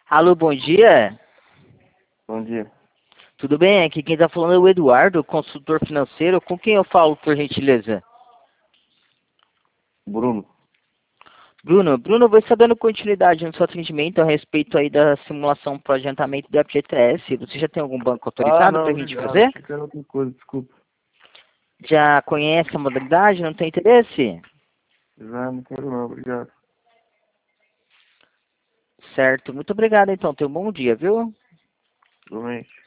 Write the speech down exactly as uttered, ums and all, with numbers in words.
Alô, bom dia. Bom dia. Tudo bem? Aqui quem está falando é o Eduardo, consultor financeiro. Com quem eu falo, por gentileza? Bruno. Bruno. Bruno, eu vou estar dando continuidade no seu atendimento a respeito aí da simulação para adiantamento do F G T S. Você já tem algum banco Ah, autorizado não, para a gente obrigado. fazer? Achei que era outra coisa, desculpa. Já conhece a modalidade? Não tem interesse? Já não quero não, obrigado. Certo. Muito obrigado, então. Tenha um bom dia, viu? Igualmente.